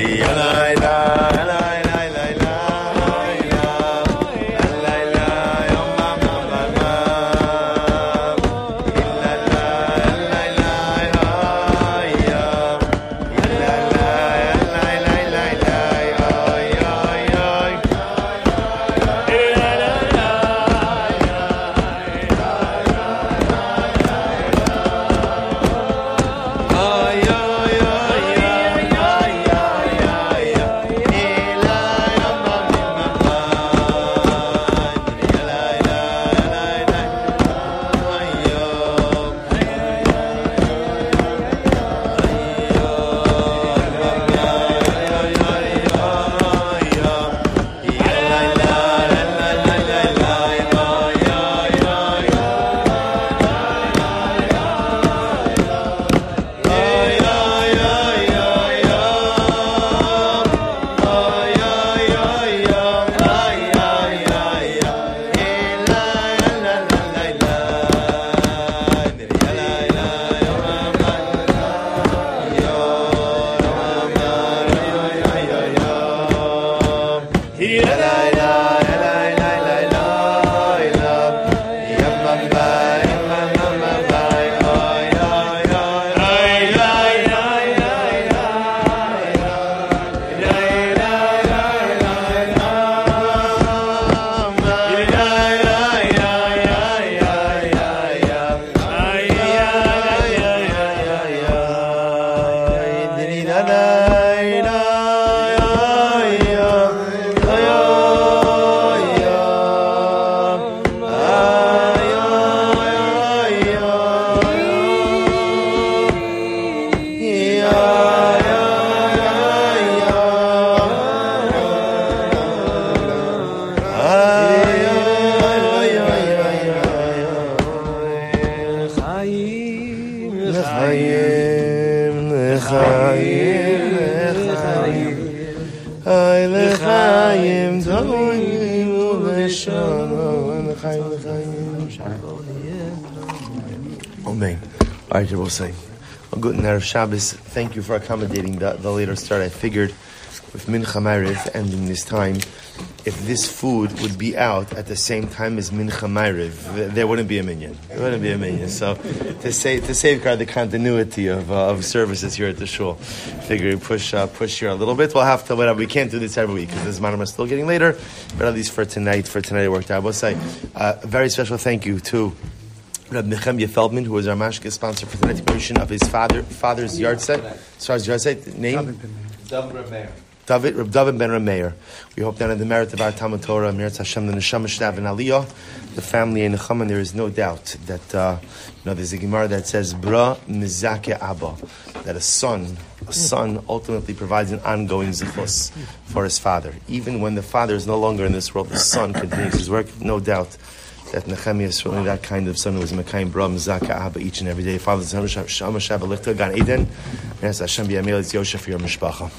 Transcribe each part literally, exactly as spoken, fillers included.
Amen. All right, we'll say. Well, good Erev Shabbos. Thank you for accommodating the, the later start. I figured with Mincha Ma'ariv ending this time, if this food would be out at the same time as Mincha Ma'ariv, there wouldn't be a minyan. There wouldn't be a minyan. So to say to safeguard the continuity of uh, of services here at the shul, figure push uh, push here a little bit. We'll have to whatever. We can't do this every week because this manam is still getting later. But at least for tonight, for tonight it worked out. We'll say uh, a very special thank you to Reb Nechemia Feldman, who was our mashke sponsor for tonight's commission of his father father's yahrzeit. As far as yahrzeit name. David Meir. David, Reb David Ben Rameir. We hope that in the merit of our Talmud Torah, Meretz Hashem, the Neshama Shtav and Aliyah, the family in Nechama, there is no doubt that, uh, you know, there's a Gemara that says, Bra Mizake Abba, that a son, a son ultimately provides an ongoing zechus for his father. Even when the father is no longer in this world, the son continues his work. No doubt that Nechemia is certainly that kind of son who was Mekayim Bra Mizake Abba each and every day. Father, Shama Shav Alichta Gan Eden, Meretz Hashem B'Yamil It's Yosha for your mishpacha.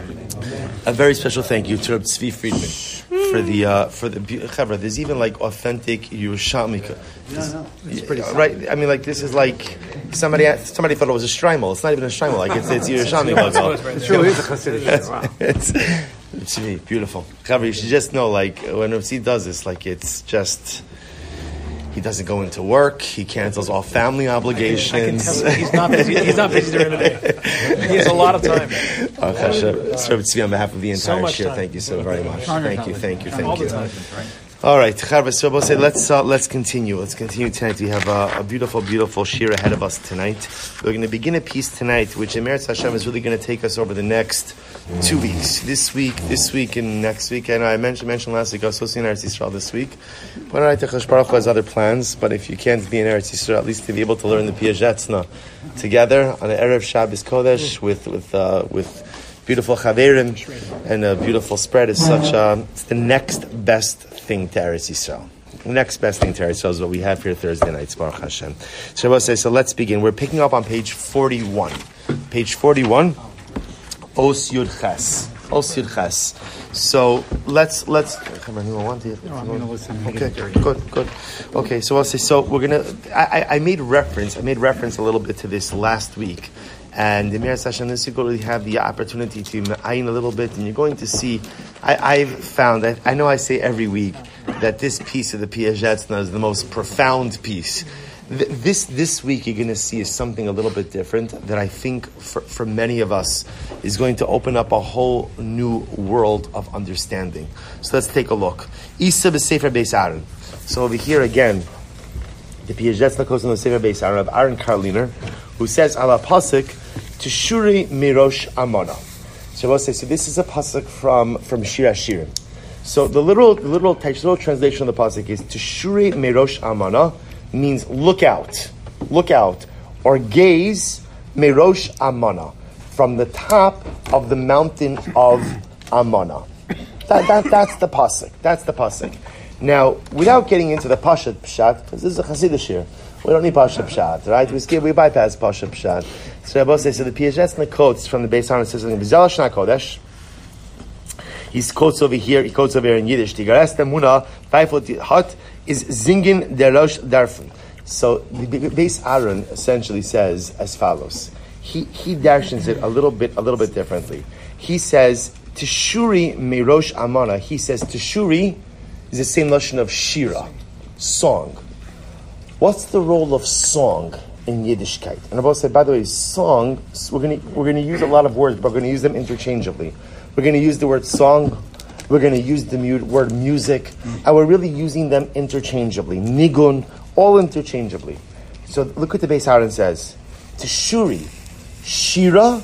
A very special thank you to Reb Tzvi Friedman for the uh, for the Chavra. There's even like authentic Yerushalmi. No, no, it's pretty uh, right. I mean, like this is like somebody somebody thought it was a shtreimel. It's not even a shtreimel. Like it's it's Yerushalmi logo. It really is a Hasidic. Wow. It's Tzvi, beautiful. Chavra, you should just know, like when Reb Tzvi does this, like it's just. He doesn't go into work. He cancels all family obligations. I can, I can tell he's not busy. He's not busy during the day. He has a lot of time. Oh, Chashav, so on behalf of the entire so shir, time. thank you so very much. Thank you, thank you, thank all you. the time. All right, Charva, so we'll say let's uh, let's continue. Let's continue tonight. We have a, a beautiful, beautiful shir ahead of us tonight. We're going to begin a piece tonight, which in Meretz Hashem is really going to take us over the next two weeks. This week, this week, and next week. I know I mentioned mentioned last week I was supposed to be in Eretz Yisrael this week. But I think Chashon Baruch Hu has other plans. But if you can't be in Eretz Yisrael, at least to be able to learn the Piazetzna together on an Erev Shabbos Kodesh with with uh, with. Beautiful chaverim and a beautiful spread is such a, it's the next best thing to Eretz Yisrael. The next best thing to Eretz Yisrael is what we have here Thursday nights, Baruch Hashem. So I will say, so let's begin. We're picking up on page forty-one. Page forty-one, Os Yud Ches. Os Yud Ches. So let's, let's, come on, you want to? No, I'm going to listen. Okay, good, good. Okay, so I'll say, so we're going to, I, I made reference, I made reference a little bit to this last week And in Meretz Hashem, this you're going to have the opportunity to ayin a little bit, and you're going to see. I, I've found that I know I say every week that this piece of the Piazetzna is the most profound piece. This this week you're going to see is something a little bit different that I think for, for many of us is going to open up a whole new world of understanding. So let's take a look. Isa b'Sefer Beis Aaron. So over here again, the Piazetzna goes on the Sefer Beis Aaron of Aaron Karliner, who says ala pasuk Teshuri mirosh amana. So say so. This is a pasuk from from Shir Hashirim. So the literal the literal text, literal translation of the pasuk is Teshuri mirosh amana. Means look out, look out, or gaze, merosh Amana, from the top of the mountain of Amana. That, that, that's the pasuk. That's the pasuk. Now, without getting into the pashat pshat, because this is a Hasidic here, we don't need pashat pshat, right? We skip, we bypass pashat pshat. So Rabbi says, so the Piazetzna quotes from the Beis Aaron says, "V'zel Shna Kodesh." He quotes over here. He quotes over here in Yiddish. Tigares Muna five foot hot is zingin derosh darfen. So the Beis Aaron essentially says as follows. He he darshens it a little bit a little bit differently. He says Teshuri mirosh amana. He says Teshuri is the same notion of shira, song. What's the role of song in Yiddishkeit? And Rabbi said, by the way, song. We're going to we're going to use a lot of words, but we're going to use them interchangeably. We're going to use the word song, we're going to use the mu- word music, and we're really using them interchangeably. Nigun, all interchangeably. So look what the Beis Aaron says. Teshuri, Shira,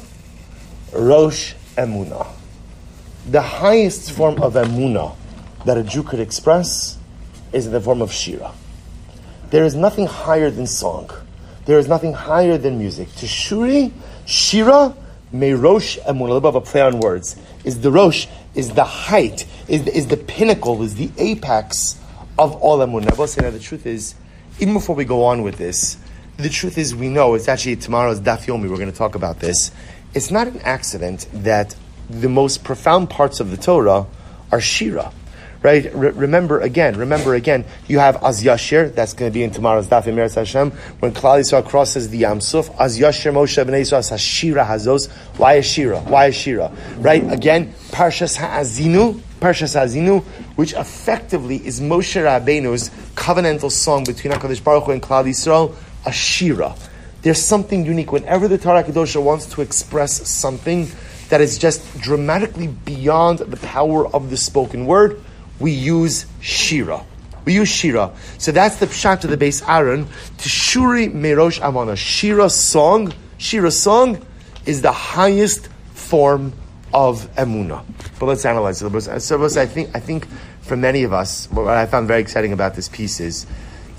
Rosh Emuna. The highest form of Emuna that a Jew could express is in the form of Shira. There is nothing higher than song. There is nothing higher than music. Teshuri, Shira, Merosh Emunah, a little bit of a play on words, is the Rosh, is the height, is the, is the pinnacle, is the apex of all Emunah. I will say now the truth is, even before we go on with this, the truth is we know, it's actually tomorrow's Daf Yomi, we're going to talk about this. It's not an accident that the most profound parts of the Torah are Shira. Right? Re- remember again, remember again, you have Az Yashir, that's going to be in tomorrow's Daf Meretz Hashem, when Klal Yisrael crosses the Yam Suf, Az Yashir Moshe B'nai Yisrael Hashira Hazos. Why Shira? Why Shira? Right? Again, Parshas Ha'azinu, Parshas Ha'azinu, which effectively is Moshe Rabbeinu's covenantal song between HaKadosh Baruch Hu and Klal Yisrael, a Shira. There's something unique. Whenever the Torah Kedosha wants to express something that is just dramatically beyond the power of the spoken word, we use Shira. We use Shira. So that's the pshat of the Beis Aaron. Teshuri merosh amana. Shira song. Shira song is the highest form of emuna. But let's analyze it. So I think, I think for many of us, what I found very exciting about this piece is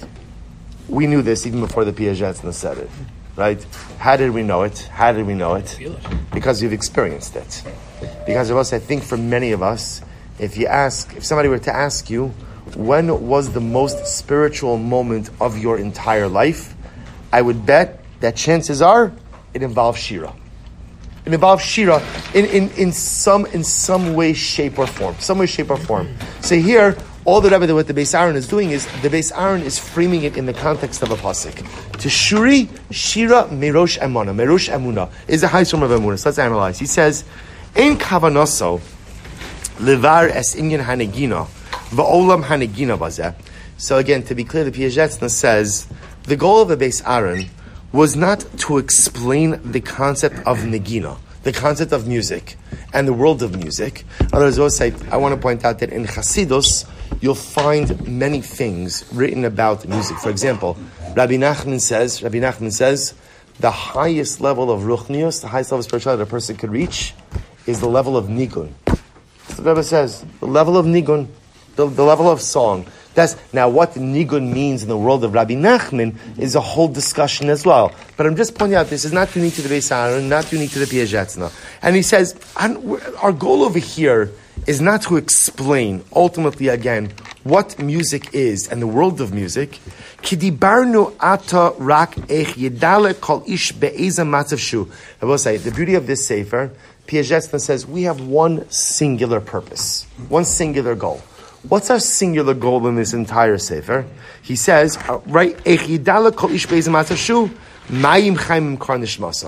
we knew this even before the Piazetzna said it. Right? How did we know it? How did we know it? Because we've experienced it. Because of us, I think for many of us, If you ask, if somebody were to ask you, when was the most spiritual moment of your entire life, I would bet that chances are it involves Shira. It involves Shira in, in, in some in some way, shape, or form. Some way, shape, or form. So here, all the Rebbe, what the Beis Aaron is doing is, the Beis Aaron is framing it in the context of a pasuk. Teshuri, Shira, Merosh Emuna. Merosh Emuna is the highest form of Emuna. So let's analyze. He says, Ein kavanoso Levar es inyan hanegina, va'olam hanegina bazeh. So again, to be clear, the Piazetzna says the goal of the Beis Aaron was not to explain the concept of negina, the concept of music, and the world of music. Others will say, I want to point out that in Chasidus, you'll find many things written about music. For example, Rabbi Nachman says, Rabbi Nachman says, the highest level of ruchnius, the highest level of spirituality that a person could reach, is the level of nigun. The Rebbe says the level of nigun, the, the level of song. That's now what nigun means in the world of Rabbi Nachman is a whole discussion as well. But I'm just pointing out this is not unique to the Beis Aaron, not unique to the Piazetzna. And he says our goal over here is not to explain ultimately again what music is and the world of music. Kidibarnu ata rak ech yedale kol ish be'eza matzav shu. I will say the beauty of this sefer. Piazetzna says we have one singular purpose, one singular goal. What's our singular goal in this entire sefer? He says, right,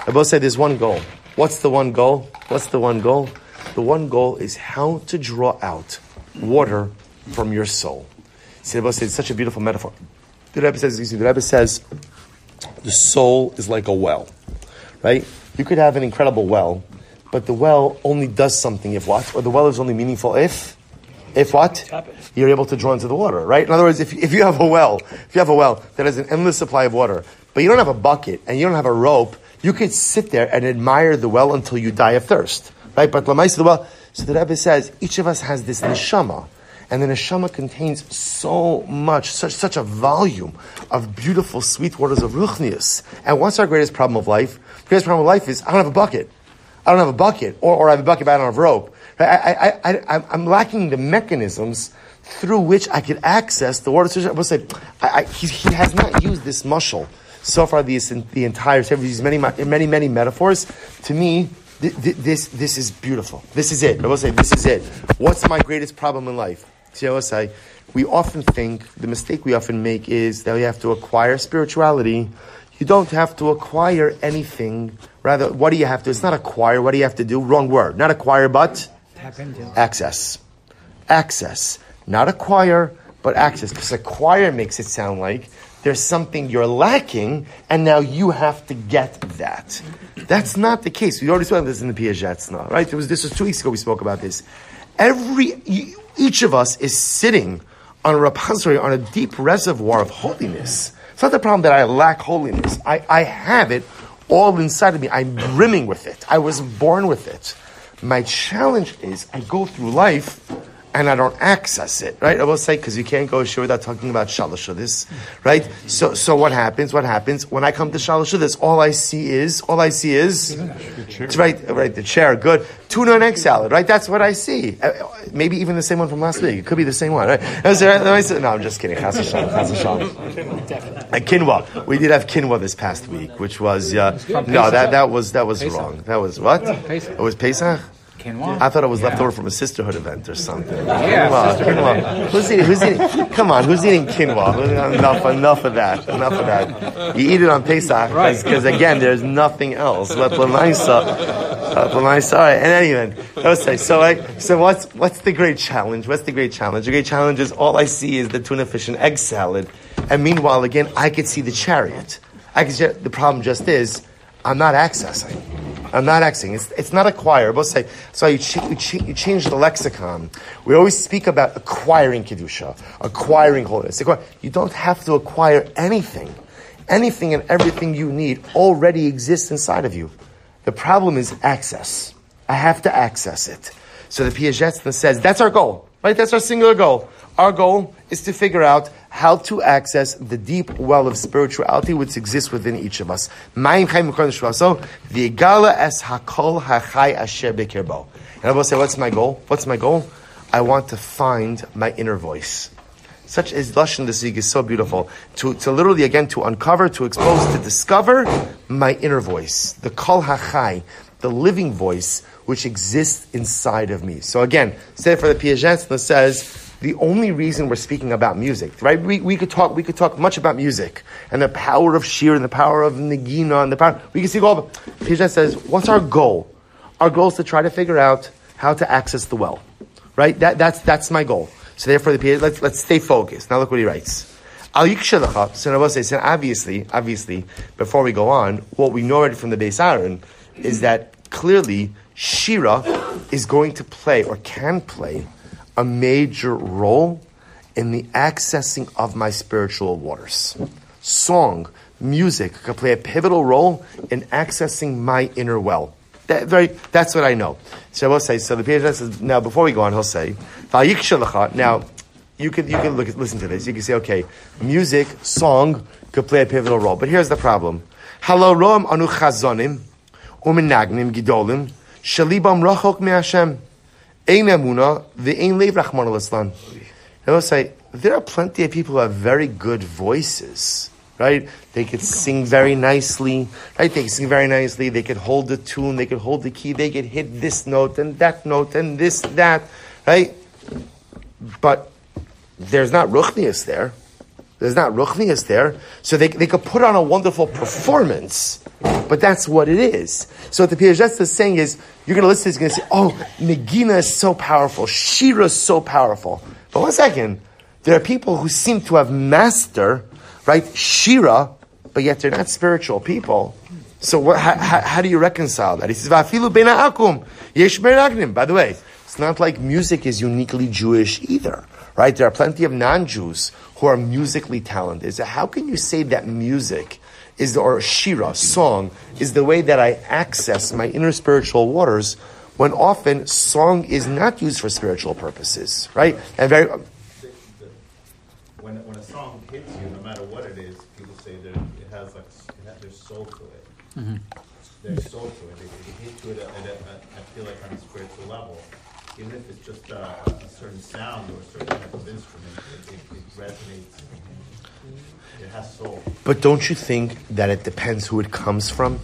I both say there's one goal. What's the one goal? What's the one goal? The one goal is how to draw out water from your soul. See, the Rebbe says it's such a beautiful metaphor. The Rebbe says, excuse me, the Rebbe says, the soul is like a well, right? You could have an incredible well, but the well only does something if what? Or the well is only meaningful if, if what? You're able to draw into the water, right? In other words, if if you have a well, if you have a well that has an endless supply of water, but you don't have a bucket and you don't have a rope, you could sit there and admire the well until you die of thirst, right? But Lamaisa the well. So the Rebbe says each of us has this neshama. And the neshama contains so much, such such a volume of beautiful, sweet waters of ruchnius. And what's our greatest problem of life? The greatest problem of life is I don't have a bucket. I don't have a bucket, or, or I have a bucket, but I don't have rope. Right? I, I, I, I'm lacking the mechanisms through which I could access the water. I will say, I, I, he, he has not used this mushal so far. The, the entire these many, many, many metaphors. To me, th- th- this this is beautiful. This is it. I will say, this is it. What's my greatest problem in life? See, I will say, we often think the mistake we often make is that we have to acquire spirituality. You don't have to acquire anything. Rather, what do you have to? It's not acquire. What do you have to do? Wrong word. Not acquire, but tap into access. Access. Not acquire, but access. Because acquire makes it sound like there's something you're lacking, and now you have to get that. That's not the case. We already spoke about this in the Piagetz, right? It was, this was two weeks ago we spoke about this. Every, each of us is sitting on a repository, on a deep reservoir of holiness. It's not the problem that I lack holiness. I, I have it all inside of me. I'm brimming with it. I was born with it. My challenge is I go through life and I don't access it, right? I will say, because you can't go sure without talking about Shalosh Shuddis, right? So, so what happens? What happens when I come to Shalosh Shuddis? All I see is, all I see is, it's right, right, the chair, good. Tuna and egg salad, right? That's what I see. Uh, maybe even the same one from last week. It could be the same one, right? No, I'm just kidding. Chas v'shalom, chas v'shalom. And quinoa. We did have quinoa this past week, which was, uh, no, that, that was, that was wrong. That was what? It was Pesach? Quinoa? I thought it was yeah. left over from a sisterhood event or something. Yeah, quinoa, quinoa. Who's eating? Who's eating? Come on, who's eating quinoa? Enough, enough of that. Enough of that. You eat it on Pesach because, right. again, there's nothing else. But Lamaisa, and anyway, okay. So, like, so what's what's the great challenge? What's the great challenge? The great challenge is all I see is the tuna fish and egg salad, and meanwhile, again, I could see the chariot. I could see, the problem just is I'm not accessing. I'm not accessing. It's, it's not acquire. Both say, so you, ch- you, ch- you change the lexicon. We always speak about acquiring Kedusha, acquiring holiness. You don't have to acquire anything. Anything and everything you need already exists inside of you. The problem is access. I have to access it. So the Piagetz says, that's our goal, right? That's our singular goal. Our goal is to figure out how to access the deep well of spirituality which exists within each of us. And I will say, what's my goal? What's my goal? I want to find my inner voice. Such as Lashon Desig is so beautiful. To, to literally, again, to uncover, to expose, to discover my inner voice. The Kol HaChai, the living voice which exists inside of me. So again, say for the Piagetz that says, the only reason we're speaking about music, right? We, we could talk, we could talk much about music and the power of shir and the power of negina and the power. We can see all. But Piaget says, what's our goal? Our goal is to try to figure out how to access the well, right? That that's that's my goal. So therefore, the Piaget, let's let's stay focused. Now look what he writes. Al Yikshalacha. So Rabbi says, obviously, obviously, before we go on, what we know already from the Beis Aaron is that clearly shira is going to play or can play a major role in the accessing of my spiritual waters. Song, music can play a pivotal role in accessing my inner well. That, very, that's what I know. So I will say, so the Piaget says, now before we go on, he'll say, now, you could you could look at, listen to this. You can say, okay, music, song could play a pivotal role. But here's the problem. Halo roam anu chazonim, umenagnim gidolim, shalibam rachok me Hashem. Ein emuna ve'ein leiv rachman al-islam. I will say, there are plenty of people who have very good voices, right? They could sing very nicely, right? They could sing very nicely. They could hold the tune. They could hold the key. They could hit this note and that note and this, that, right? But there's not ruchnius there. There's not ruchnius there. So they, they could put on a wonderful performance, but that's what it is. So what the Piagetz is saying is, you're going to listen to this, you're going to say, oh, Megina is so powerful, Shira is so powerful. But one second, there are people who seem to have mastered, right, Shira, but yet they're not spiritual people. So what, how, how, how do you reconcile that? He says, "Va'afilu beina akum yesh meragnim." By the way, it's not like music is uniquely Jewish either, right? There are plenty of non-Jews who are musically talented. So how can you say that music is the, or shira, song, is the way that I access my inner spiritual waters, when often song is not used for spiritual purposes, right? And very. The, the, when when a song hits you, no matter what it is, people say that it has like it has, there's soul to it. Mm-hmm. There's soul to it. If you hit to it, at, at, at, I feel like on a spiritual level, even if it's just a, a certain sound or a certain type of instrument, it, it, it resonates. It has soul. But don't you think that it depends who it comes from?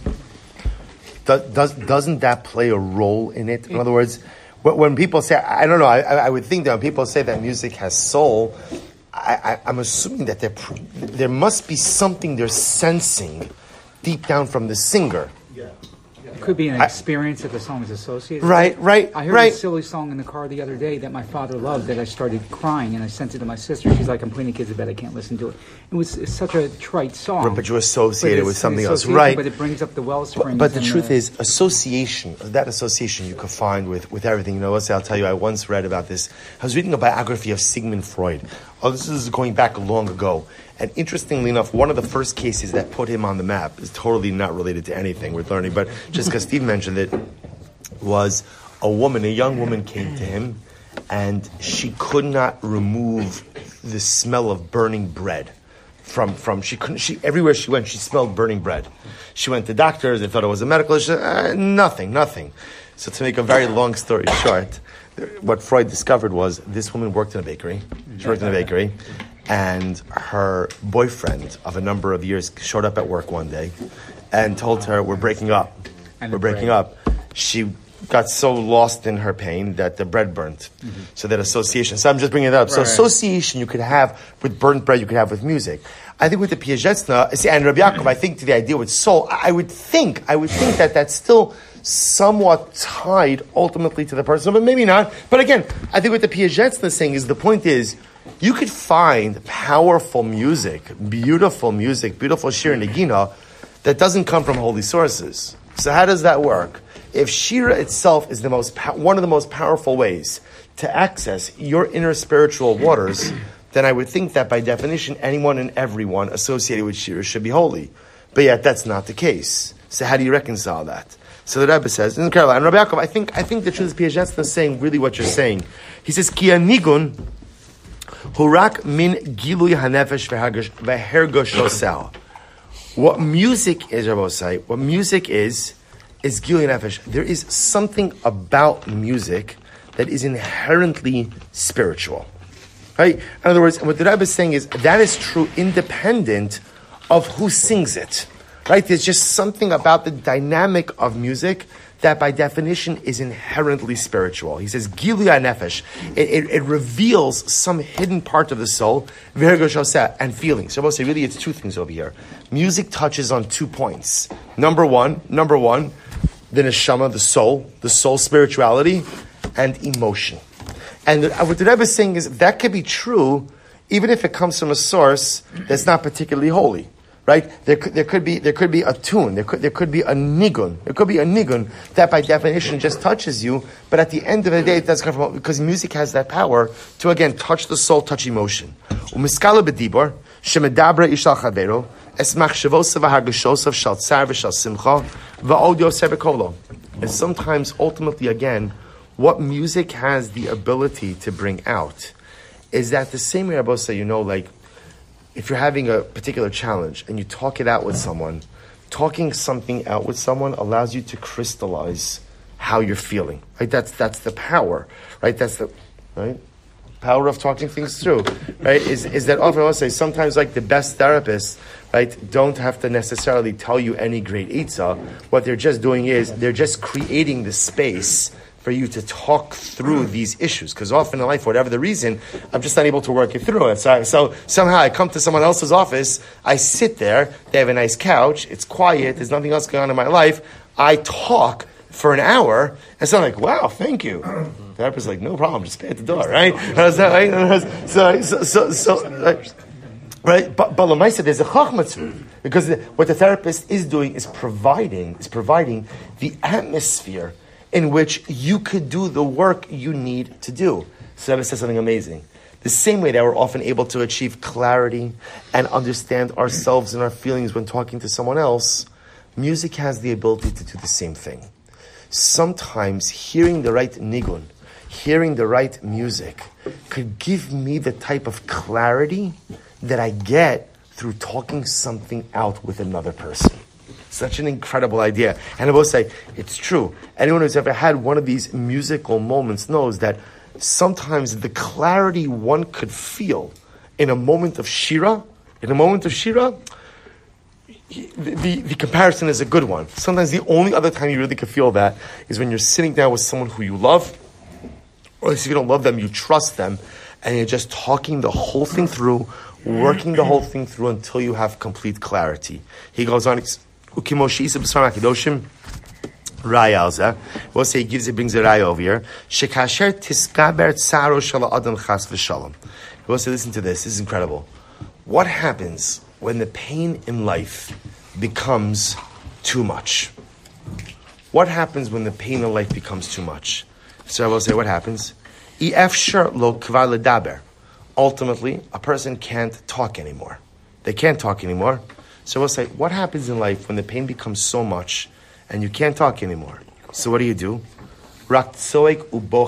Does, does, doesn't that play a role in it? In other words, when people say, I don't know, I, I would think that when people say that music has soul, I, I, I'm assuming that there must be something they're sensing deep down from the singer. Yeah. It could be an experience that the song is associated with. Right, right, I heard right. a silly song in the car the other day that my father loved, that I started crying, and I sent it to my sister. She's like, I'm putting the kids to bed, I can't listen to it. It was it's such a trite song. But you associate it with something else, association, right? But it brings up the wellspring. But, but the truth the, is, association, that association you could find with, with everything. You know, let's say, I'll tell you, I once read about this. I was reading a biography of Sigmund Freud. Oh, this is going back long ago. And interestingly enough, one of the first cases that put him on the map is totally not related to anything we're learning, but just because Steve mentioned it, was a woman, a young woman came to him, and she could not remove the smell of burning bread. From, from she couldn't, she, everywhere she went, she smelled burning bread. She went to doctors, they thought it was a medical issue, uh, nothing, nothing. So to make a very long story short, what Freud discovered was this woman worked in a bakery. She worked in a bakery. And her boyfriend of a number of years showed up at work one day and told her, we're breaking up. And we're breaking bread. up. She got so lost in her pain that the bread burnt. Mm-hmm. So that association. So I'm just bringing it up. Right. So association you could have with burnt bread, you could have with music. I think with the Piagetz, see, and Rabbi Yaakov, I think to the idea with soul, I would think, I would think that that's still somewhat tied ultimately to the person, but maybe not. But again, I think what the Piagetz thing is, the point is, you could find powerful music, beautiful music, beautiful shir and negina that doesn't come from holy sources. So how does that work? If shira itself is the most one of the most powerful ways to access your inner spiritual waters, then I would think that by definition, anyone and everyone associated with shira should be holy. But yet that's not the case. So how do you reconcile that? So the Rebbe says, in Caroline, Rabbi Yaakov, I think I think the truth is Piagetz is saying really what you're saying. He says, Ki anigun hurak min gilui hanefesh v'hergosh osel. What music is, Rabbi say, what music is, is gilui nefesh. There is something about music that is inherently spiritual. Right? In other words, what the Rebbe is saying is that is true independent of who sings it. Right? There's just something about the dynamic of music that by definition is inherently spiritual. He says, Gilui HaNefesh. It, it, it reveals some hidden part of the soul, and feelings. So I will say, really, it's two things over here. Music touches on two points. Number one, number one, the neshama, the soul, the soul spirituality, and emotion. And what the Rebbe is saying is, that could be true, even if it comes from a source that's not particularly holy. Right? There could, there could be there could be a tune, there could there could be a nigun, there could be a nigun that by definition just touches you, but at the end of the day it does come from, because music has that power to again touch the soul, touch emotion. Umiskala bedibor shemedabra ishal chavero es machshavos v'hargashosav shal tsar v'shal simcha va'odio sebekolo. And sometimes, ultimately, again, what music has the ability to bring out is that the same way Rabbi say, you know, like, if you're having a particular challenge and you talk it out with someone, talking something out with someone allows you to crystallize how you're feeling. Right? That's that's the power. Right? That's the right power of talking things through. Right? Is is that often I'll say sometimes like the best therapists, right, don't have to necessarily tell you any great itzah. What they're just doing is they're just creating the space for you to talk through these issues. Because often in life, for whatever the reason, I'm just not able to work it through. So, so somehow I come to someone else's office, I sit there, they have a nice couch, it's quiet, there's nothing else going on in my life, I talk for an hour, and so I'm like, wow, thank you. The therapist's like, no problem, just pay at the door, right? So, so, so, so, right? Right, but but Lamaisa, there's a chachma to it, because the, what the therapist is doing is providing is providing the atmosphere in which you could do the work you need to do. So that says something amazing. The same way that we're often able to achieve clarity and understand ourselves and our feelings when talking to someone else, music has the ability to do the same thing. Sometimes hearing the right nigun, hearing the right music, could give me the type of clarity that I get through talking something out with another person. Such an incredible idea. And I will say, it's true. Anyone who's ever had one of these musical moments knows that sometimes the clarity one could feel in a moment of shira, in a moment of shira, the, the, the comparison is a good one. Sometimes the only other time you really could feel that is when you're sitting down with someone who you love, or if you don't love them, you trust them, and you're just talking the whole thing through, working the whole thing through until you have complete clarity. He goes on, Raya alza. We'll say he gives it, brings a raya over here. Shekasher tiskaber tsaro shala adam chas v'shalom. We'll say, listen to this. This is incredible. What happens when the pain in life becomes too much? What happens when the pain in life becomes too much? So I will say, what happens? Ifshar lo kvar ledaber. Ultimately, a person can't talk anymore. They can't talk anymore. So we'll say, what happens in life when the pain becomes so much and you can't talk anymore? So what do you do? Something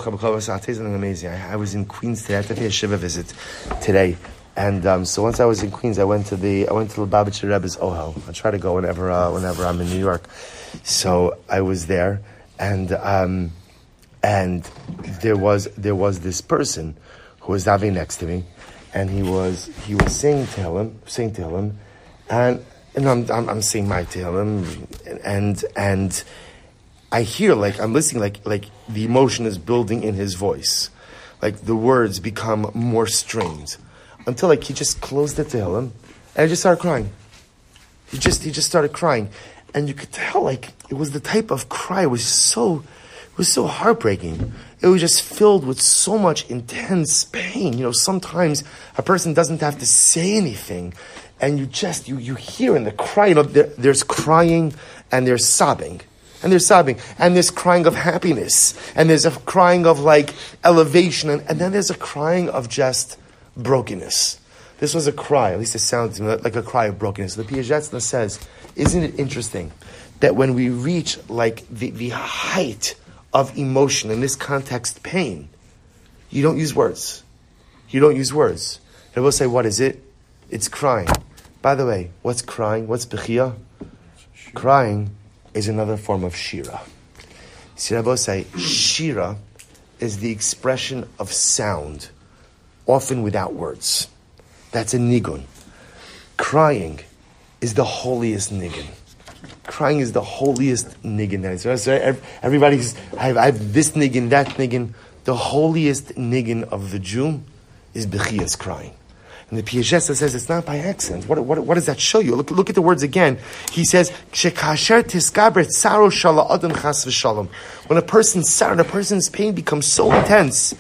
amazing. I, I was in Queens today. I had to pay a shiva visit today. And um, so once I was in Queens, I went to the I went to the Lubavitcher Rebbe's Ohel. I try to go whenever uh, whenever I'm in New York. So I was there, and um, and there was there was this person who was davening next to me, and he was he was saying to him, saying to him, and and I'm I'm, I'm saying my to him, and and I hear like I'm listening like like the emotion is building in his voice, like the words become more strained, until like he just closed the Tehillim, and I just started crying. He just he just started crying, and you could tell like it was the type of cry. It was so it was so heartbreaking. It was just filled with so much intense pain. You know, sometimes a person doesn't have to say anything, and you just you you hear in the cry. You know, there, there's crying and there's sobbing. And there's sobbing, and there's crying of happiness, and there's a crying of like elevation, and, and then there's a crying of just brokenness. This was a cry, at least it sounds like a cry of brokenness. The Piagetna says, isn't it interesting that when we reach like the, the height of emotion, in this context, pain, you don't use words. You don't use words. They will say, what is it? It's crying. By the way, what's crying? What's bechia? Crying is another form of shira. See, Rabbi say, shira is the expression of sound, often without words. That's a nigun. Crying is the holiest nigun. Crying is the holiest nigun. So, so everybody's, I have, I have this nigun, that nigun. The holiest nigun of the Jew is bechiyas, crying. And the Piagetna says it's not by accident. What, what, what does that show you? Look, look at the words again. He says, "Shekasher tiskaber tsaro shala adam chas v'shalom." When a person's sorrow, a person's pain becomes so intense,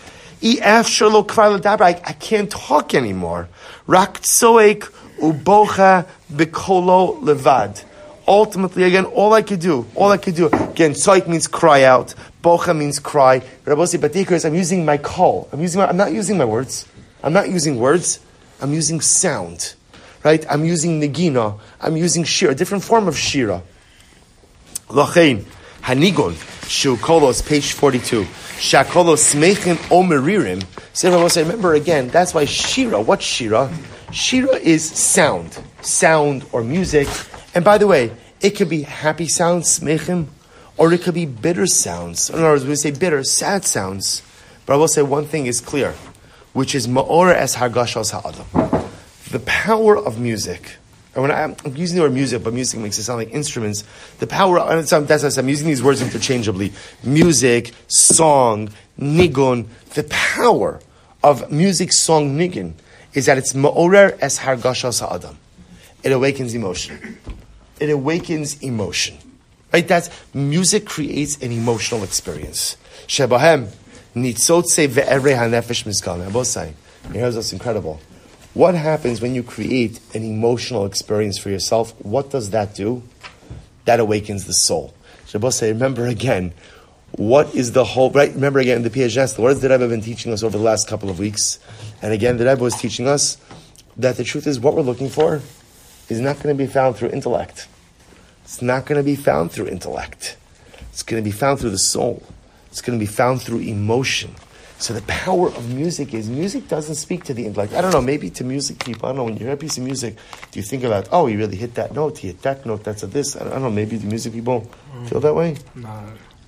I, I can't talk anymore. Rak tzoek ubocha bikolo levad. Ultimately, again, all I could do, all I could do. Again, tzoek means cry out. Bocha means cry. Rabbi say, but I'm using my kol. I'm using. My, I'm not using my words. I'm not using words. I'm using sound, right? I'm using negina. I'm using shira, a different form of shira. Lochein, hanigon, shu kolos, page forty-two. Shakolos smechin omeririm. So I remember again, that's why shira, what's shira? Shira is sound, sound or music. And by the way, it could be happy sounds, smechim, or it could be bitter sounds. In other words, when we say bitter, sad sounds. But I will say one thing is clear, which is ma'ora es hargashos ha'adam. The power of music and when I, I'm using the word music, but music makes it sound like instruments, the power, and it's, that's what I'm using these words interchangeably, music, song, nigun, the power of music, song, nigun, is that it's ma'orer es hargasha sa'adam. It awakens emotion. It awakens emotion. Right? That's, music creates an emotional experience. Shebahem, nitzotze ve'erei hanefesh mizkal. I'm both saying, here's what's incredible. What happens when you create an emotional experience for yourself? What does that do? That awakens the soul. Shabbos say, remember again, what is the whole, right? Remember again, the P H S, the words that Rebbe have been teaching us over the last couple of weeks. And again, the Rebbe was teaching us that the truth is what we're looking for is not going to be found through intellect. It's not going to be found through intellect. It's going to be found through the soul. It's going to be found through emotion. So the power of music is, music doesn't speak to the intellect. I don't know, maybe to music people, I don't know, when you hear a piece of music, do you think about, oh, he really hit that note, he hit that note, that's a this. I don't, I don't know, maybe the music people feel that way? No.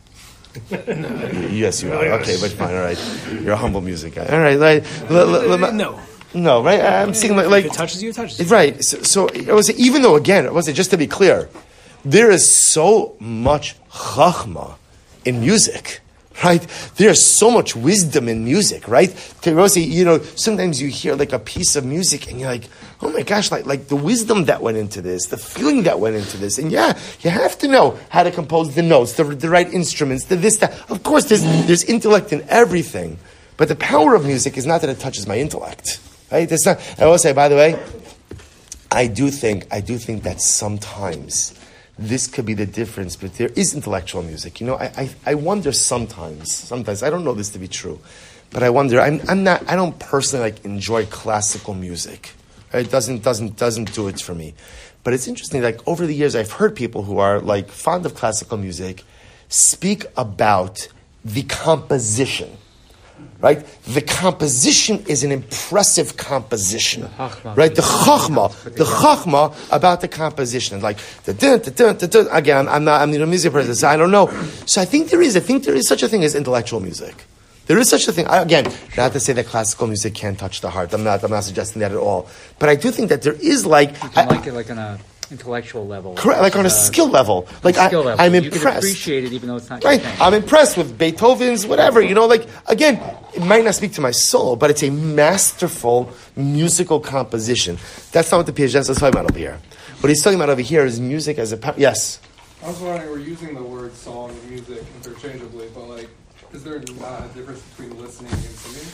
Yes, you are. Okay, but fine, all right. You're a humble music guy. All right, right. L- l- l- No. No, right? I'm seeing like... like if it touches you, it touches you. Right. So, so I was even though, again, it wasn't just to be clear, there is so much chachma in music. Right? There's so much wisdom in music, right? You know, sometimes you hear like a piece of music and you're like, oh my gosh, like, like the wisdom that went into this, the feeling that went into this. And yeah, you have to know how to compose the notes, the, the right instruments, the this, that. Of course, there's, there's intellect in everything. But the power of music is not that it touches my intellect. Right? It's not, I will say, by the way, I do think, I do think that sometimes this could be the difference, but there is intellectual music. You know, I, I, I wonder sometimes, sometimes, I don't know this to be true, but I wonder, I'm, I'm not, I don't personally like enjoy classical music. Right? It doesn't, doesn't, doesn't do it for me. But it's interesting, like over the years, I've heard people who are like fond of classical music speak about the composition. Right? The composition is an impressive composition. The chachma, right? The chachma, the chachma about the composition. Like, the dun, the dun, the dun. Again, I'm not, I'm not a music person, so I don't know. So I think there is, I think there is such a thing as intellectual music. There is such a thing. I, again, not to say that classical music can't touch the heart. I'm not, I'm not suggesting that at all. But I do think that there is like... You can I, like it like on a intellectual level. Correct, like on a uh, skill level. Like I, skill level. I'm you impressed. You can appreciate it even though it's not right. your thing. I'm impressed with Beethoven's whatever. You know, like again, it might not speak to my soul, but it's a masterful musical composition. That's not what the P H S is talking about over here. What he's talking about over here is music as a pa- yes. I was wondering, we're using the word song and music interchangeably, but like, is there not a difference between listening and singing?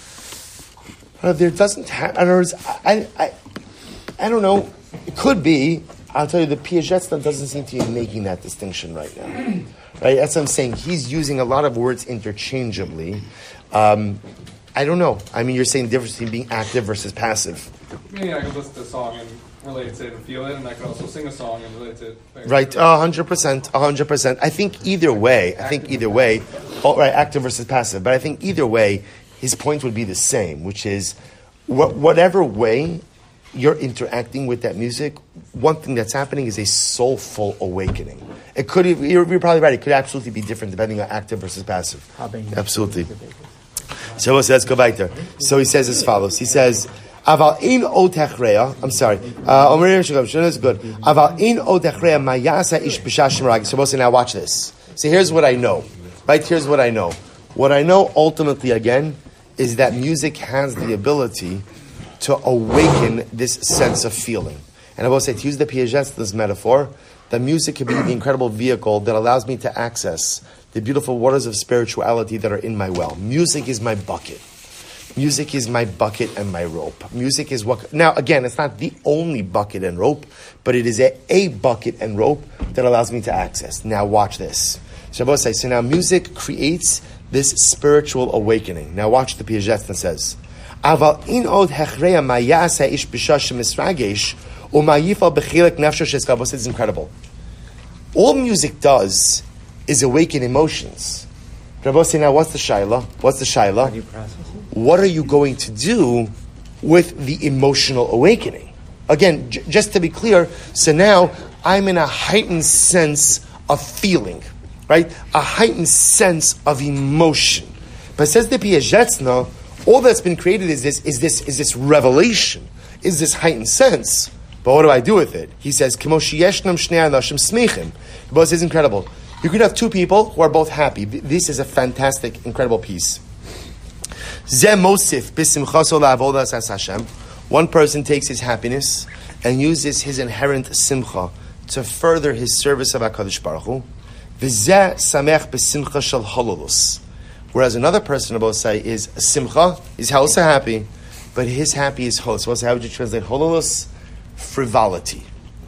Uh, there doesn't have. In other words, I, I, I don't know. It could be. I'll tell you, the P H S doesn't seem to be making that distinction right now. Right? That's what I'm saying. He's using a lot of words interchangeably. Um, I don't know. I mean, you're saying the difference between being active versus passive. Meaning I could listen to a song and relate to it and feel it, and I could also sing a song and relate to it. Right, a hundred percent, a hundred percent. I think either way, I think either way, oh, right, active versus passive. But I think either way, his point would be the same, which is, wh- whatever way you're interacting with that music, one thing that's happening is a soulful awakening. It could, you're, you're probably right, it could absolutely be different depending on active versus passive. Absolutely. So let's go back there. So he says as follows. He says, Aval in otechreya. I'm sorry. Omer Shugam is good. Aval in otechreya mayasa ish b'shashim rag. So now watch this. See, here's what I know. Right? Here's what I know. What I know ultimately, again, is that music has the ability to awaken this sense of feeling. And I will say, to use the P H S, this metaphor, the music can be the incredible vehicle that allows me to access the beautiful waters of spirituality that are in my well. Music is my bucket. Music is my bucket and my rope. Music is what... Now, again, it's not the only bucket and rope, but it is a, a bucket and rope that allows me to access. Now, watch this. Shabbos says, so now music creates this spiritual awakening. Now, watch the P H S that says, Aval in od hechreya mayasa ish b'shash misragesh umayifal b'chilek nefsho sheskavos. It's incredible. All music does is awaken emotions. Rabbi say, now what's the shaila? What's the shaila? What are you going to do with the emotional awakening? Again, j- just to be clear, so now I'm in a heightened sense of feeling, right? A heightened sense of emotion. But says the P H S now, all that's been created is this, is this, is this revelation, is this heightened sense. But what do I do with it? He says, Kimo sheyeshnam shnei anashim smichim. This is incredible. You could have two people who are both happy. This is a fantastic, incredible piece. Zeh mosif b'simchaso la'avodas as Hashem. One person takes his happiness and uses his inherent simcha to further his service of HaKadosh Baruch Hu. V'zeh samech b'simcha shel hololus. Whereas another person, I will say, is simcha, is also happy, but his happy is hololus. So how would you translate hololus? Frivolity.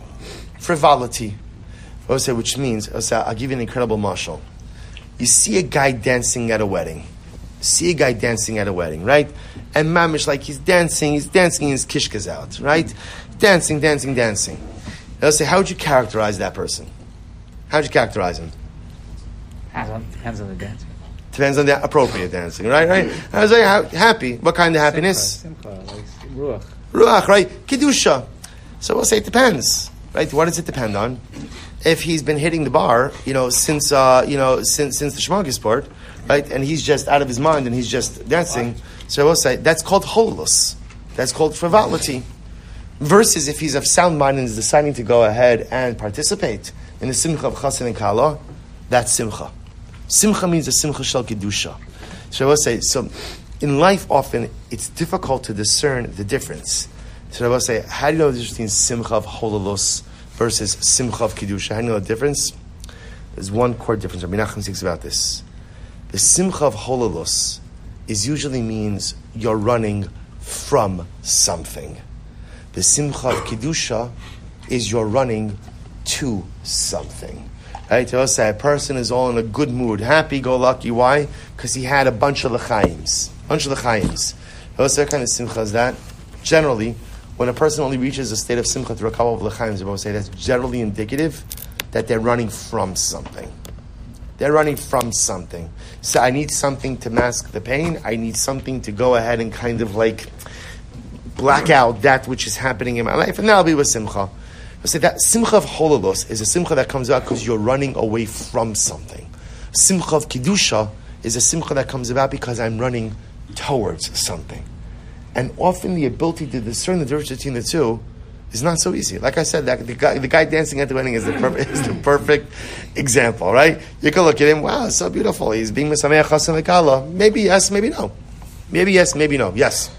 Frivolity. I will say, which means, I will say, I'll give you an incredible mashal. You see a guy dancing at a wedding. See a guy dancing at a wedding, right? And mamish, like he's dancing, he's dancing, his kishka's out, right? Dancing, dancing, dancing. I'll say, how would you characterize that person? How would you characterize him? Depends on, depends on the dancing. Depends on the appropriate dancing, right? Right? I was very ha- happy. What kind of happiness? Simcha, simcha, like ruach. Ruach, right? Kedusha. So we'll say it depends, right? What does it depend on? If he's been hitting the bar, you know, since uh, you know, since since the Shmorgasbord, right, and he's just out of his mind and he's just dancing, so we'll say that's called hololus. That's called frivolity. Versus if he's of sound mind and is deciding to go ahead and participate in the simcha of chassan and kala, that's simcha. Simcha means a simcha shel kedusha. So I will say, so in life often it's difficult to discern the difference. So I will say, how do you know the difference between simcha of hololus versus simcha of kedusha? How do you know the difference? There's one core difference. Rabbi Nachman speaks about this. The simcha of hololus is usually means you're running from something. The simcha of kedusha is you're running to something. Right? So I'll say a person is all in a good mood, happy, go lucky. Why? Because he had a bunch of l'chaims. Bunch of l'chaims. So what kind of simcha is that? Generally, when a person only reaches a state of simcha through a couple of l'chaims, I will say that's generally indicative that they're running from something. They're running from something. So I need something to mask the pain. I need something to go ahead and kind of like black out that which is happening in my life, and that'll be with simcha. I say that simcha of hololus is a simcha that comes about because you're running away from something. Simcha of kedusha is a simcha that comes about because I'm running towards something. And often the ability to discern the difference between the two is not so easy. Like I said, that the guy, the guy dancing at the wedding is the perfect, is the perfect example, right? You can look at him, wow, it's so beautiful. He's being mesameach chassan v'kala. Maybe yes, maybe no. Maybe yes, maybe no. Yes.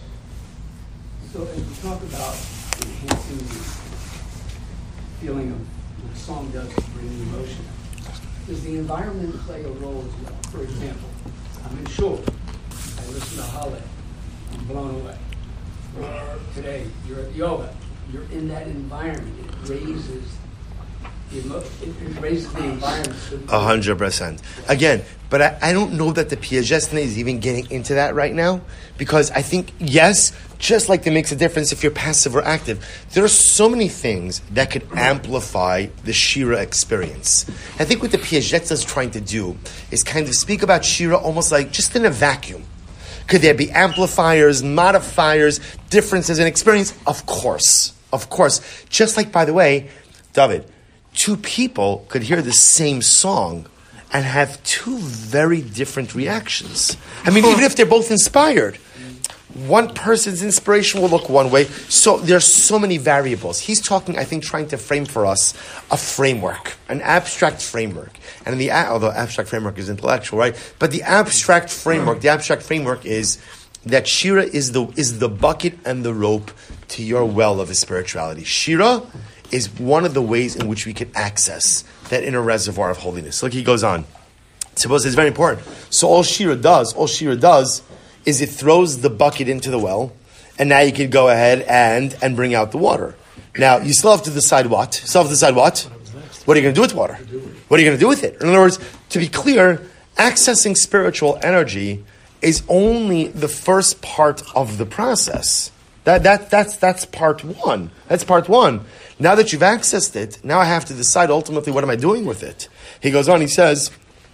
So as we talk about enhancing the feeling of what a song does to bring emotion, does the environment play a role as well? For example, I'm in shul, I listen to Hallel, I'm blown away. Or today, you're at yoga, you're in that environment, it raises the emo- it, it raises the environment. A hundred percent. Again, but I, I don't know that the Piagetna is even getting into that right now, because I think, yes, just like it makes a difference if you're passive or active, there are so many things that could amplify the Shira experience. I think what the Piagetna is trying to do is kind of speak about Shira almost like just in a vacuum. Could there be amplifiers, modifiers, differences in experience? Of course. Of course. Just like, by the way, David, two people could hear the same song and have two very different reactions. I mean, even if they're both inspired, one person's inspiration will look one way. So there's so many variables. He's talking, I think, trying to frame for us a framework, an abstract framework. And in the, although abstract framework is intellectual, right? But the abstract framework, the abstract framework is that Shira is the is the bucket and the rope to your well of a spirituality. Shira is one of the ways in which we can access that inner reservoir of holiness. Look, he goes on. Suppose it's very important. So all Shira does, all Shira does is it throws the bucket into the well, and now you can go ahead and, and bring out the water. Now, you still have to decide what? You still have to decide what? What are you going to do with water? What are you going to do with it? In other words, to be clear, accessing spiritual energy is only the first part of the process. That, that, that's, that's part one. That's part one. Now that you've accessed it, now I have to decide ultimately what am I doing with it. He goes on, he says,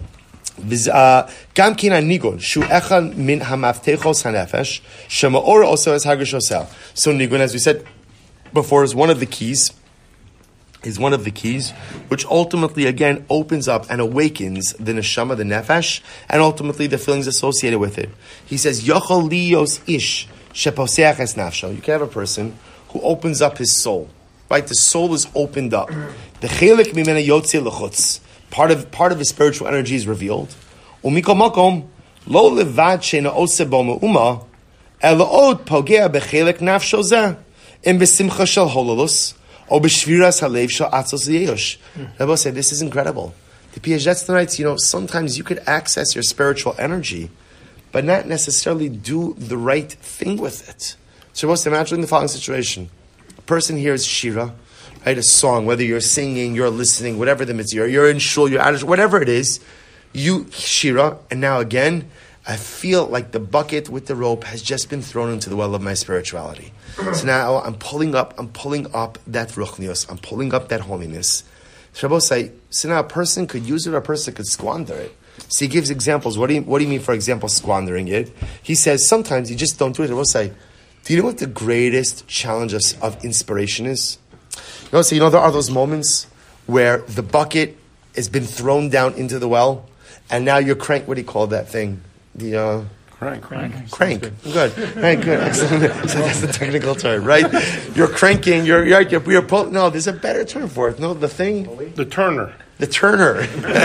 Gam kina nigun shu echan min hamaftechos hanefesh shemaor also as hagrishosel. So nigun, as we said before, is one of the keys. Is one of the keys, which ultimately again opens up and awakens the neshama, the nefesh, and ultimately the feelings associated with it. He says, "Yochol liyos ish sheposeach es nafsho." You can have a person who opens up his soul. right? The soul is opened up. The chelik mimena yotze lechutz. Part of part of his spiritual energy is revealed. Umikol makom lo levad sheina ose bo meuma elaod pogea bechelik nafsho zeh im besimcha shel hololus or b'shviras halev shel atzos yeyosh. Rabbi said, this is incredible. The Piaget writes, you know, sometimes you could access your spiritual energy, but not necessarily do the right thing with it. So Rabbi said, imagine the following situation: a person hears shira, right, a song, whether you're singing, you're listening, whatever the mitzvah, you're in shul, you're out of shul, whatever it is, you shira, and now again, I feel like the bucket with the rope has just been thrown into the well of my spirituality. So now I'm pulling up, I'm pulling up that ruchnius, I'm pulling up that holiness. So Rabbi say, so now a person could use it, or a person could squander it. So he gives examples. What do you, what do you mean, for example, squandering it? He says sometimes you just don't do it. Rabbi say, do you know what the greatest challenge of, of inspiration is? You know, so you know there are those moments where the bucket has been thrown down into the well, and now you're crank. What do you call that thing? The uh, Crank. crank. Crank. Good. Right. Good. Excellent. So that's the technical term, right? You're cranking. You're you're you're, you're pull, No, there's a better term for it. No, the thing. The turner. The turner.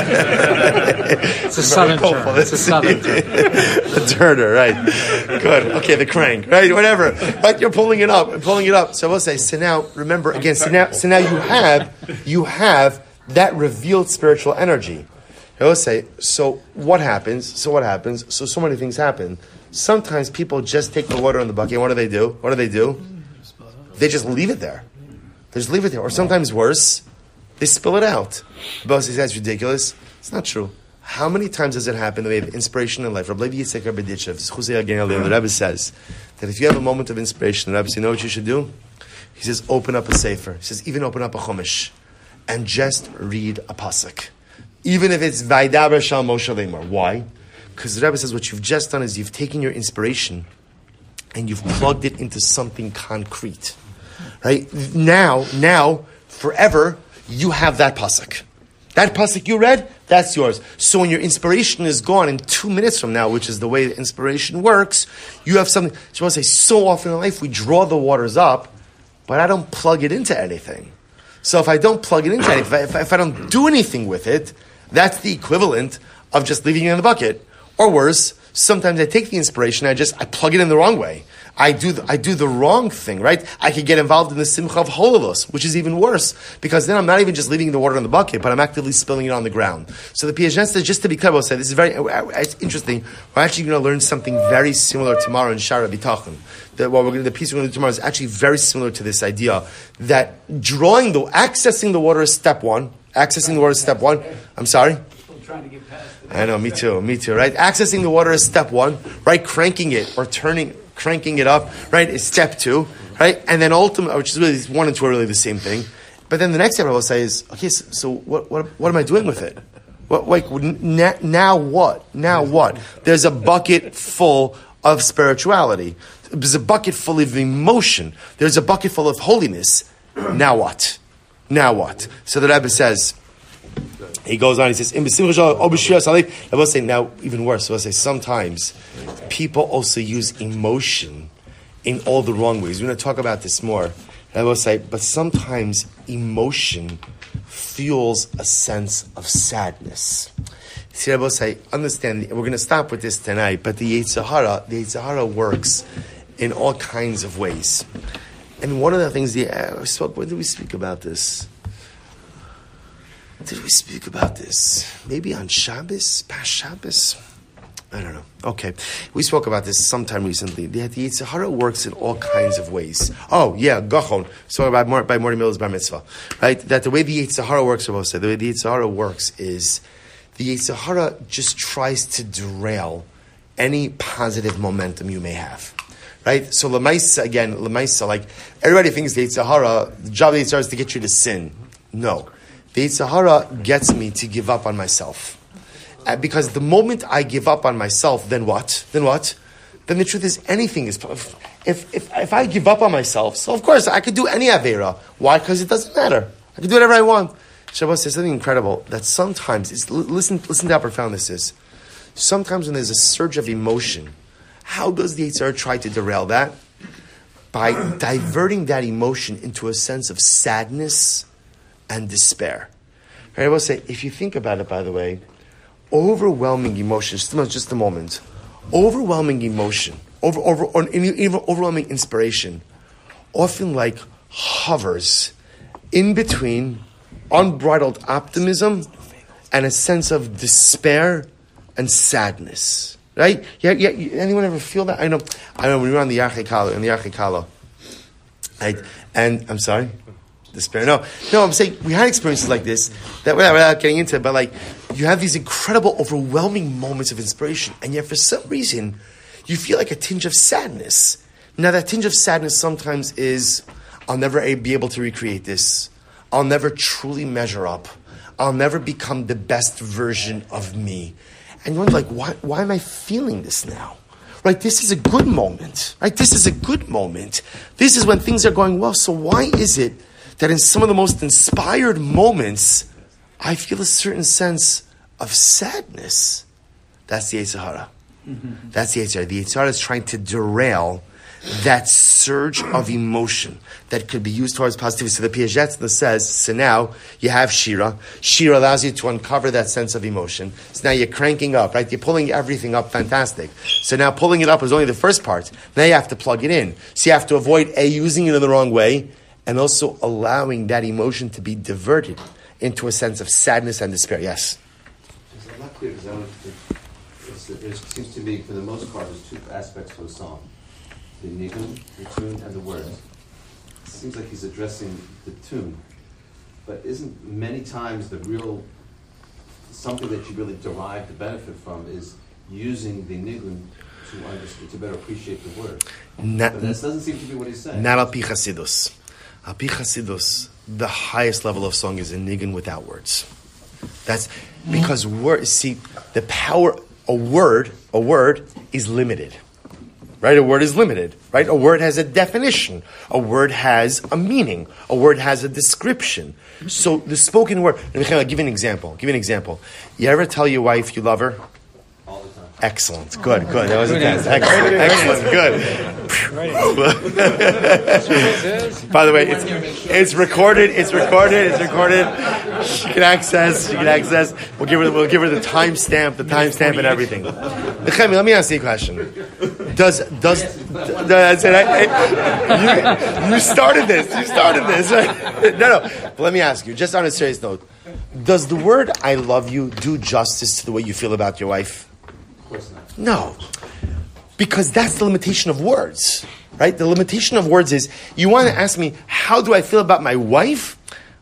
It's a southern term. It's a southern term. The turner, right? Good. Okay, the crank, right? Whatever. But you're pulling it up, pulling it up. So we'll say. So now, remember again. So now, so now you have you have that revealed spiritual energy. I will say, so what happens? So what happens? So so many things happen. Sometimes people just take the water in the bucket, and what do they do? What do they do? They just leave it there. They just leave it there. Or sometimes worse, they spill it out. The boss says that's ridiculous. It's not true. How many times does it happen that we have inspiration in life? Rabbi Yitzchak Rabbi Ditchev, the Rebbe says that if you have a moment of inspiration, the Rebbe says, you know what you should do? He says, open up a sefer. He says, even open up a chumash and just read a pasuk. Even if it's Vaidaber Shal Moshe Lemar. Why? Because the Rebbe says what you've just done is you've taken your inspiration and you've plugged it into something concrete. Right? Now, now, forever, you have that pasuk. That pasuk you read, that's yours. So when your inspiration is gone in two minutes from now, which is the way the inspiration works, you have something. So I want to say, so often in life we draw the waters up, but I don't plug it into anything. So if I don't plug it into anything, if I, if I, if I don't do anything with it, that's the equivalent of just leaving it in the bucket. Or worse, sometimes I take the inspiration, I just I plug it in the wrong way. I do the, I do the wrong thing, right? I could get involved in the simcha of hololus, which is even worse, because then I'm not even just leaving the water in the bucket, but I'm actively spilling it on the ground. So the Piaget says, just to be clear, I'll say, this is very, it's interesting. We're actually going to learn something very similar tomorrow in Shara B'tachon. That what we're going to, the piece we're going to do tomorrow is actually very similar to this idea that drawing the, accessing the water is step one. Accessing the water is step one. I'm sorry? Still trying to get past it. I know, me too, me too, right? Accessing the water is step one, right? Cranking it or turning, cranking it up, right, is step two, right? And then ultimately, which is really, one and two are really the same thing. But then the next step I will say is, okay, so, so what, what, what am I doing with it? What, like, n- now what? Now what? There's a bucket full of spirituality. There's a bucket full of emotion. There's a bucket full of holiness. Now what? Now what? So the Rebbe says, he goes on, he says, I will say now even worse. So I will say sometimes people also use emotion in all the wrong ways. We're going to talk about this more. I will say, but sometimes emotion fuels a sense of sadness. See, I will say, understand, we're going to stop with this tonight, but the Yetzer Hara, the Yetzer Hara works in all kinds of ways. And one of the things, the, uh, spoke, when did we speak about this? Did we speak about this? Maybe on Shabbos? Past Shabbos? I don't know. Okay. We spoke about this sometime recently. The, the Yetzer Hara works in all kinds of ways. Oh, yeah, Gachon. So about more, by Morty Miller's Bar Mitzvah. Right? That the way the Yetzer Hara works, I will say, the way the Yetzer Hara works is the Yetzer Hara just tries to derail any positive momentum you may have. Right? So Lamaisa, again, Lamaisa, like, everybody thinks the Yetzer Hara, the job of the Yetzer Hara is to get you to sin. No. The Yetzer Hara gets me to give up on myself. Uh, because the moment I give up on myself, then what? Then what? Then the truth is anything is... If, if, if I give up on myself, so of course I could do any Aveira. Why? Because it doesn't matter. I can do whatever I want. Shabbos says something incredible, that sometimes, it's, listen, listen to how profound this is. Sometimes when there's a surge of emotion, how does the Yetzer Hara try to derail that? by diverting that emotion into a sense of sadness and despair. Right, I will say, if you think about it, by the way, overwhelming emotion, just, just a moment, overwhelming emotion, over, over, or even overwhelming inspiration, often like hovers in between unbridled optimism and a sense of despair and sadness. Right? Yeah, yeah. Anyone ever feel that? I know. I know when we were on the Yarchei in the Yarchei right? And I'm sorry, despair. No, no. I'm saying we had experiences like this that without, without getting into it, but like you have these incredible, overwhelming moments of inspiration, and yet for some reason you feel like a tinge of sadness. Now that tinge of sadness sometimes is, I'll never be able to recreate this. I'll never truly measure up. I'll never become the best version of me. And you wonder, like, why, why am I feeling this now? Right, this is a good moment. Right, this is a good moment. This is when things are going well. So why is it that in some of the most inspired moments, I feel a certain sense of sadness? That's the Yetzer Hara. Mm-hmm. That's the Yetzer Hara. The Yetzer Hara is trying to derail that surge of emotion that could be used towards positivity. So the Piagetz says, so now you have Shira. Shira allows you to uncover that sense of emotion. So now you're cranking up, right? You're pulling everything up, fantastic. So now pulling it up is only the first part. Now you have to plug it in. So you have to avoid A, using it in the wrong way, and also allowing that emotion to be diverted into a sense of sadness and despair. Yes? I'm not clear, because I don't, it, it seems to me, for the most part, there's two aspects to a song. The nigun, the tune, and the words. It seems like he's addressing the tune, but isn't many times the real, something that you really derive the benefit from is using the nigun to understand, to better appreciate the word. Not, but that doesn't seem to be what he's saying. Not al pi Chasidus. Al pi Chasidus, the highest level of song is a nigun without words. That's because word. See, the power, a word, a word is limited. Right? A word is limited. Right? A word has a definition. A word has a meaning. A word has a description. So the spoken word. I'll give you an example. Give you an example. You ever tell your wife you love her? All the time. Excellent. Good. Good. That was a test. Excellent. Excellent. Good. By the way, it's it's recorded. It's recorded. It's recorded. She can access. She can access. We'll give her. We'll give her the timestamp. The timestamp and everything. Nechemi, let me ask you a question. Does does that's it? I, I, you, you started this. You started this. Right? No, no. But let me ask you, just on a serious note, does the word "I love you" do justice to the way you feel about your wife? Of course not. No, because that's the limitation of words, right? The limitation of words is you want to ask me, how do I feel about my wife?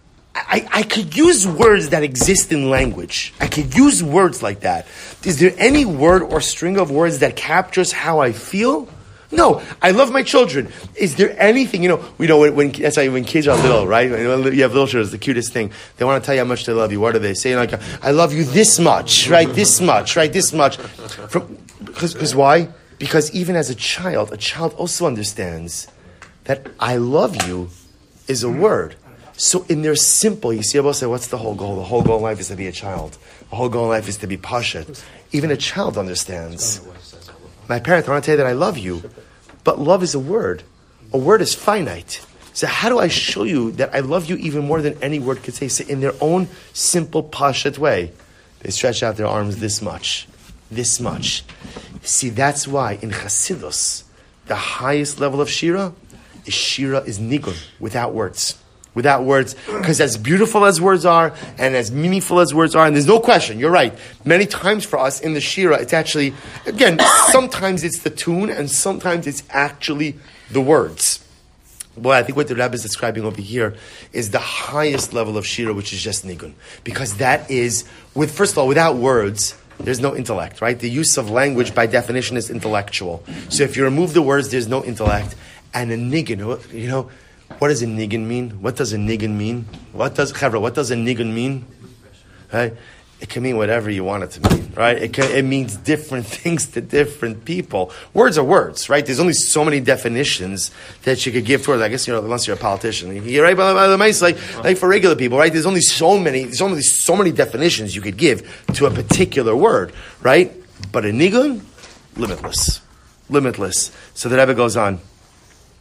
I, I could use words that exist in language. I could use words like that. Is there any word or string of words that captures how I feel? No. I love my children. Is there anything, you know, we know when, when that's why when kids are little, right? When you have little children, it's the cutest thing. They want to tell you how much they love you. What do they say? Like, I love you this much, right? This much, right? This much. From, because, because why? Because even as a child, a child also understands that I love you is a word. So in their simple, you see, I will say, what's the whole goal? The whole goal in life is to be a child. The whole goal in life is to be pashat. Even a child understands. My parents want to tell you that I love you, but love is a word. A word is finite. So how do I show you that I love you even more than any word could say? So in their own simple pashat way, they stretch out their arms this much, this much. See, that's why in Chasidus, the highest level of Shira is Shira is nigun, without words. Without words, because as beautiful as words are, and as meaningful as words are, and there's no question, you're right, many times for us in the Shira, it's actually, again, sometimes it's the tune, and sometimes it's actually the words. Well, I think what the Rebbe is describing over here is the highest level of Shira, which is just nigun. Because that is, with first of all, without words, there's no intellect, right? The use of language, by definition, is intellectual. So if you remove the words, there's no intellect. And a nigun, you know, what does a nigun mean? What does a nigun mean? What does Chevra? What does a nigun mean? Right? It can mean whatever you want it to mean, right? It can, it means different things to different people. Words are words, right? There's only so many definitions that you could give to it. I guess, you know, unless you're a politician, you're right by the mice, like like for regular people, right? There's only so many. There's only so many definitions you could give to a particular word, right? But a nigun, limitless, limitless. So the Rebbe goes on.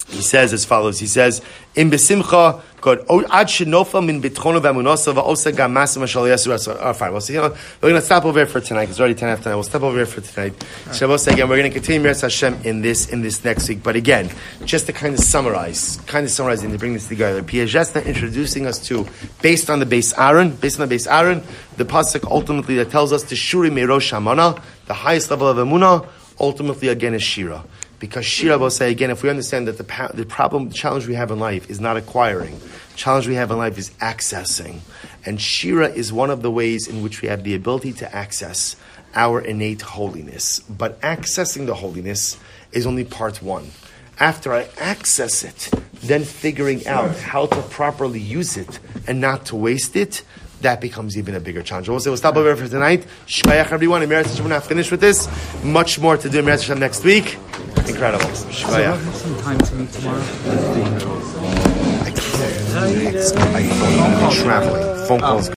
He says as follows. He says, "In besimcha, God, ad shenofa min bitchono v'amunosa va'osa gam masim ashal yasu." Oh, fine. We'll see. We're going to stop over here for tonight. It's already ten after nine. We'll stop over here for tonight. Shabbos again. We're going to continue Meretz Hashem in this in this next week. But again, just to kind of summarize, kind of summarize and to bring this together. Piaget's introducing us to, based on the base Aaron, based on the base Aaron, the pasuk ultimately that tells us to shuri meirosh hamana, the highest level of emunah, ultimately again is shira. Because Shira will say again, if we understand that the pa- the problem, the challenge we have in life is not acquiring, the challenge we have in life is accessing, and Shira is one of the ways in which we have the ability to access our innate holiness. But accessing the holiness is only part one. After I access it, then figuring out how to properly use it and not to waste it, that becomes even a bigger challenge. We'll say we'll stop over for tonight. Shkayach everyone. In Meretz Hashem, we're not finished with this. Much more to do in Meretz Hashem next week. Incredible. Shkayach. Have some time to meet tomorrow. I can't. I, I'm traveling. Phone calls.